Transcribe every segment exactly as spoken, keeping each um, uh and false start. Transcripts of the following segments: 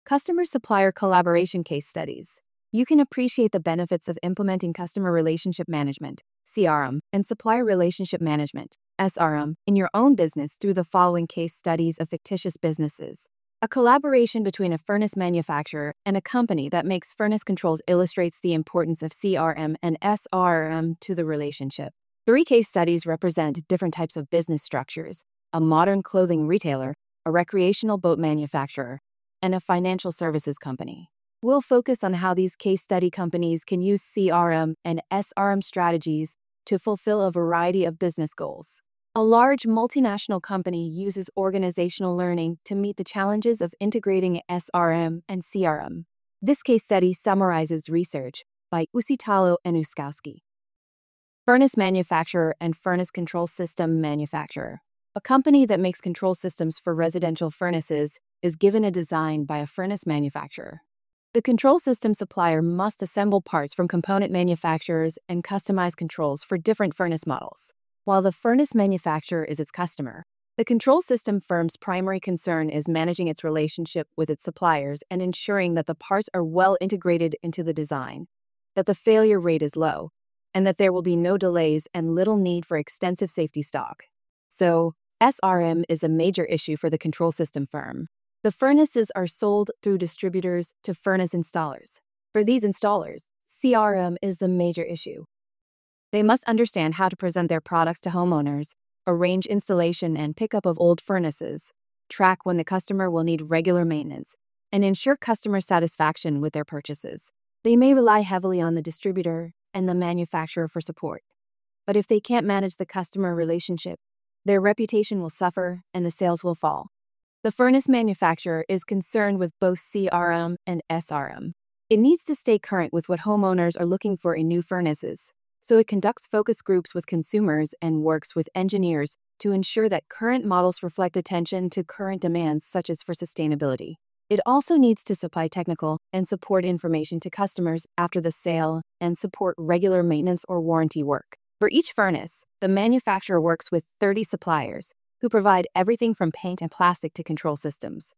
Customer-supplier collaboration case studies. You can appreciate the benefits of implementing customer relationship management, C R M, and supplier relationship management, S R M, in your own business through the following case studies of fictitious businesses. A collaboration between a furnace manufacturer and a company that makes furnace controls illustrates the importance of C R M and S R M to the relationship. Three case studies represent different types of business structures: a modern clothing retailer, a recreational boat manufacturer, and a financial services company. We'll focus on how these case study companies can use C R M and S R M strategies to fulfill a variety of business goals. A large multinational company uses organizational learning to meet the challenges of integrating S R M and C R M. This case study summarizes research by Usitalo and Uskowski. Furnace manufacturer and furnace control system manufacturer. A company that makes control systems for residential furnaces is given a design by a furnace manufacturer. The control system supplier must assemble parts from component manufacturers and customize controls for different furnace models. While the furnace manufacturer is its customer, the control system firm's primary concern is managing its relationship with its suppliers and ensuring that the parts are well integrated into the design, that the failure rate is low, and that there will be no delays and little need for extensive safety stock. So, S R M is a major issue for the control system firm. The furnaces are sold through distributors to furnace installers. For these installers, C R M is the major issue. They must understand how to present their products to homeowners, arrange installation and pickup of old furnaces, track when the customer will need regular maintenance, and ensure customer satisfaction with their purchases. They may rely heavily on the distributor and the manufacturer for support. But if they can't manage the customer relationship, their reputation will suffer and the sales will fall. The furnace manufacturer is concerned with both C R M and S R M. It needs to stay current with what homeowners are looking for in new furnaces, so it conducts focus groups with consumers and works with engineers to ensure that current models reflect attention to current demands such as for sustainability. It also needs to supply technical and support information to customers after the sale and support regular maintenance or warranty work. For each furnace, the manufacturer works with thirty suppliers who provide everything from paint and plastic to control systems.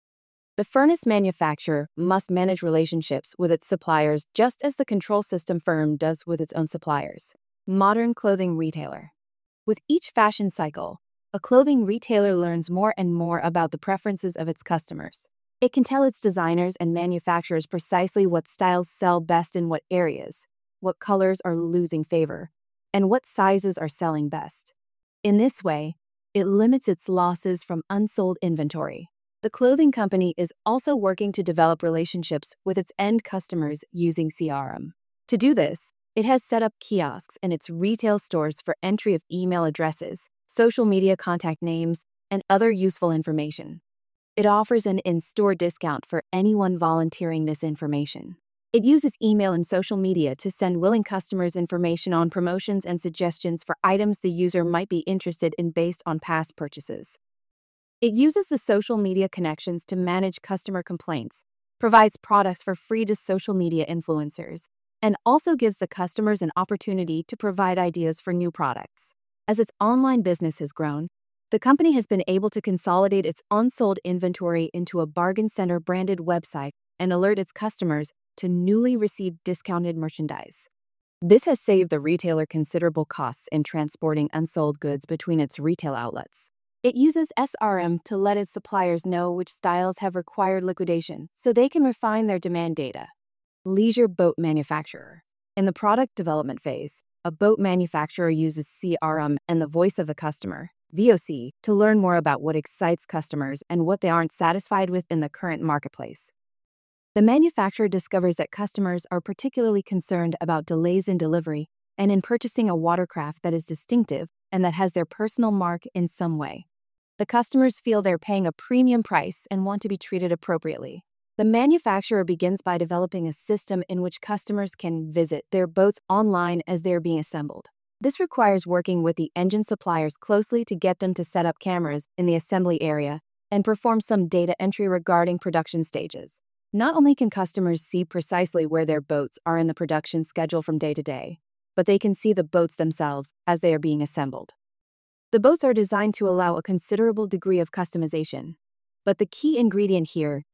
The furnace manufacturer must manage relationships with its suppliers just as the control system firm does with its own suppliers. Modern clothing retailer. With each fashion cycle, a clothing retailer learns more and more about the preferences of its customers. It can tell its designers and manufacturers precisely what styles sell best in what areas, what colors are losing favor, and what sizes are selling best. In this way, it limits its losses from unsold inventory. The clothing company is also working to develop relationships with its end customers using C R M. To do this, it has set up kiosks in its retail stores for entry of email addresses, social media contact names, and other useful information. It offers an in-store discount for anyone volunteering this information. It uses email and social media to send willing customers information on promotions and suggestions for items the user might be interested in based on past purchases. It uses the social media connections to manage customer complaints, provides products for free to social media influencers, and also gives the customers an opportunity to provide ideas for new products. As its online business has grown, the company has been able to consolidate its unsold inventory into a bargain center branded website and alert its customers to newly received discounted merchandise. This has saved the retailer considerable costs in transporting unsold goods between its retail outlets. It uses S R M to let its suppliers know which styles have required liquidation so they can refine their demand data. Leisure boat manufacturer. In the product development phase, a boat manufacturer uses C R M and the voice of the customer, V O C, to learn more about what excites customers and what they aren't satisfied with in the current marketplace. The manufacturer discovers that customers are particularly concerned about delays in delivery and in purchasing a watercraft that is distinctive and that has their personal mark in some way. The customers feel they're paying a premium price and want to be treated appropriately. The manufacturer begins by developing a system in which customers can visit their boats online as they're being assembled. This requires working with the engine suppliers closely to get them to set up cameras in the assembly area and perform some data entry regarding production stages. Not only can customers see precisely where their boats are in the production schedule from day to day, but they can see the boats themselves as they are being assembled. The boats are designed to allow a considerable degree of customization, but the key ingredient here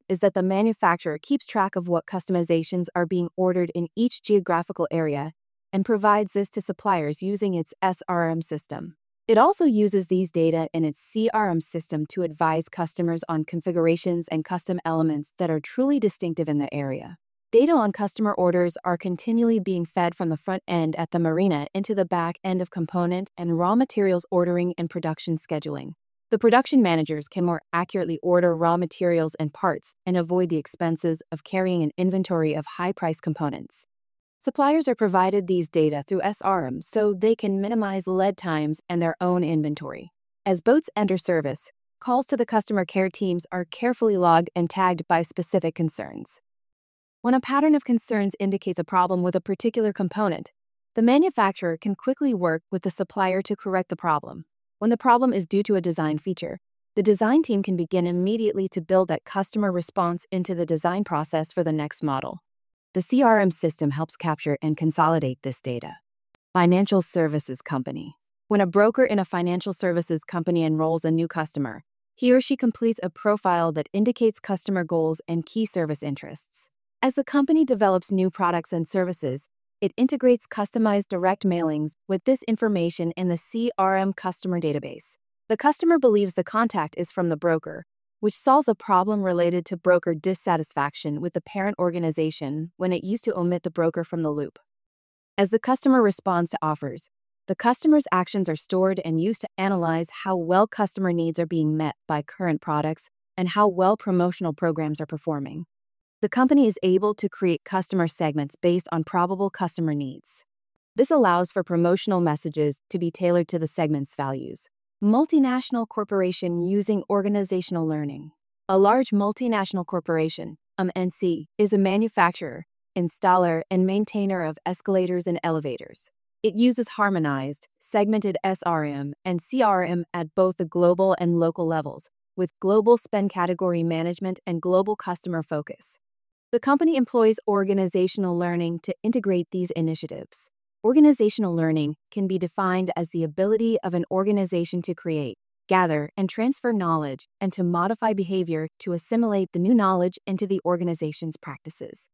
is that the manufacturer keeps track of what customizations are being ordered in each geographical area and provides this to suppliers using its S R M system. It also uses these data in its C R M system to advise customers on configurations and custom elements that are truly distinctive in the area. Data on customer orders are continually being fed from the front end at the marina into the back end of component and raw materials ordering and production scheduling. The production managers can more accurately order raw materials and parts and avoid the expenses of carrying an inventory of high-priced components. Suppliers are provided these data through S R M so they can minimize lead times and their own inventory. As boats enter service, calls to the customer care teams are carefully logged and tagged by specific concerns. When a pattern of concerns indicates a problem with a particular component, the manufacturer can quickly work with the supplier to correct the problem. When the problem is due to a design feature, the design team can begin immediately to build that customer response into the design process for the next model. The C R M system helps capture and consolidate this data. Financial services company. When a broker in a financial services company enrolls a new customer, he or she completes a profile that indicates customer goals and key service interests. As the company develops new products and services, it integrates customized direct mailings with this information in the C R M customer database. The customer believes the contact is from the broker, which solves a problem related to broker dissatisfaction with the parent organization when it used to omit the broker from the loop. As the customer responds to offers, the customer's actions are stored and used to analyze how well customer needs are being met by current products and how well promotional programs are performing. The company is able to create customer segments based on probable customer needs. This allows for promotional messages to be tailored to the segment's values. Multinational corporation using organizational learning. A large multinational corporation, M N C, is a manufacturer, installer, and maintainer of escalators and elevators. It uses harmonized, segmented S R M and C R M at both the global and local levels, with global spend category management and global customer focus. The company employs organizational learning to integrate these initiatives. Organizational learning can be defined as the ability of an organization to create, gather, and transfer knowledge and to modify behavior to assimilate the new knowledge into the organization's practices.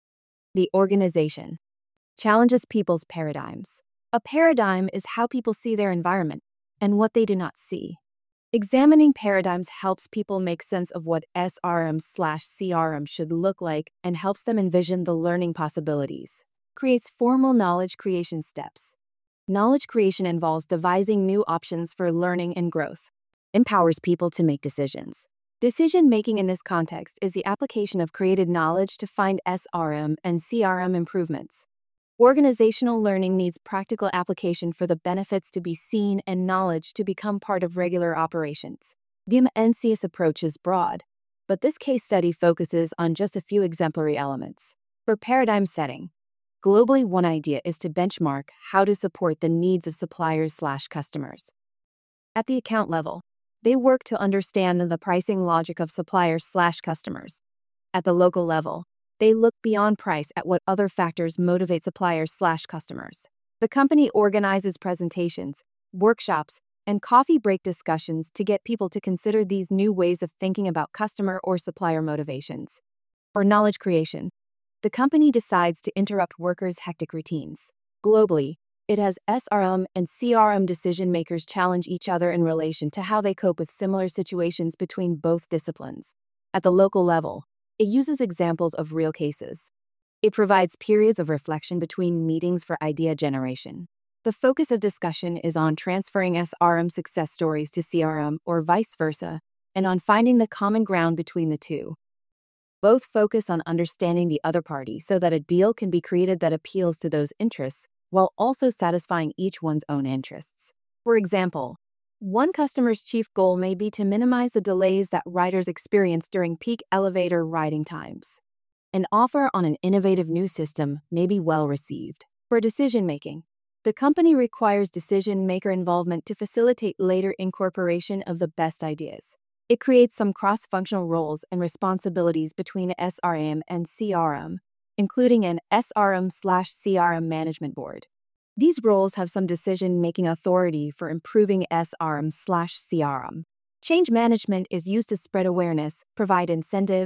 The organization challenges people's paradigms. A paradigm is how people see their environment and what they do not see. Examining paradigms helps people make sense of what S R M slash C R M should look like and helps them envision the learning possibilities. Creates formal knowledge creation steps. Knowledge creation involves devising new options for learning and growth. Empowers people to make decisions. Decision-making in this context is the application of created knowledge to find S R M and C R M improvements. Organizational learning needs practical application for the benefits to be seen and knowledge to become part of regular operations. The M N C's approach is broad, but this case study focuses on just a few exemplary elements. For paradigm setting, globally, one idea is to benchmark how to support the needs of suppliers slash customers. At the account level, they work to understand the pricing logic of suppliers slash customers. At the local level, they look beyond price at what other factors motivate suppliers slash customers. The company organizes presentations, workshops, and coffee break discussions to get people to consider these new ways of thinking about customer or supplier motivations. For knowledge creation, the company decides to interrupt workers' hectic routines. Globally, it has S R M and C R M decision makers challenge each other in relation to how they cope with similar situations between both disciplines. At the local level, it uses examples of real cases. It provides periods of reflection between meetings for idea generation. The focus of discussion is on transferring S R M success stories to C R M or vice versa, and on finding the common ground between the two. Both focus on understanding the other party so that a deal can be created that appeals to those interests, while also satisfying each one's own interests. For example, one customer's chief goal may be to minimize the delays that riders experience during peak elevator riding times. An offer on an innovative new system may be well received. For decision-making, the company requires decision-maker involvement to facilitate later incorporation of the best ideas. It creates some cross-functional roles and responsibilities between S R M and C R M, including an S R M slash C R M management board. These roles have some decision-making authority for improving S R M slash C R M. Change management is used to spread awareness, provide incentives,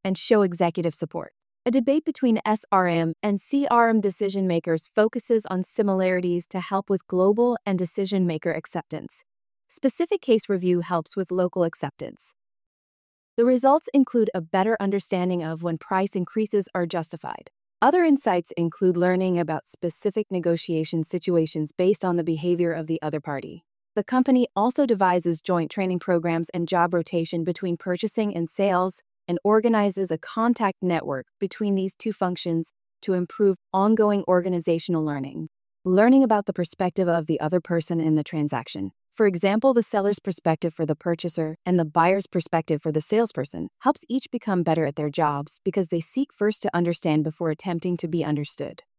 and show executive support. A debate between S R M and C R M decision makers focuses on similarities to help with global and decision maker acceptance. Specific case review helps with local acceptance. The results include a better understanding of when price increases are justified. Other insights include learning about specific negotiation situations based on the behavior of the other party. The company also devises joint training programs and job rotation between purchasing and sales, and organizes a contact network between these two functions to improve ongoing organizational learning. Learning about the perspective of the other person in the transaction, for example, the seller's perspective for the purchaser and the buyer's perspective for the salesperson, helps each become better at their jobs because they seek first to understand before attempting to be understood.